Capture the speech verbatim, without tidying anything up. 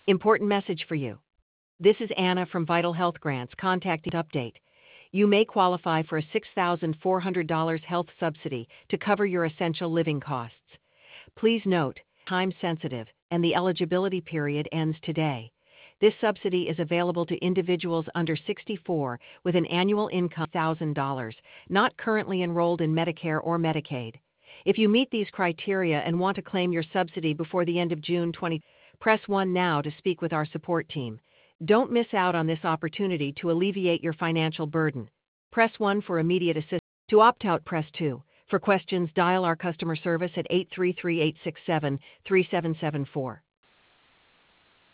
Important message for you. This is Anna from Vital Health Grants contacting update. You may qualify for a six thousand four hundred dollars health subsidy to cover your essential living costs. Please note, time sensitive, and the eligibility period ends today. This subsidy is available to individuals under sixty-four with an annual income of one thousand dollars, not currently enrolled in Medicare or Medicaid. If you meet these criteria and want to claim your subsidy before the end of June twentieth, press one now to speak with our support team. Don't miss out on this opportunity to alleviate your financial burden. Press one for immediate assistance. To opt out, press two. For questions, dial our customer service at eight three three, eight six seven, three seven seven four.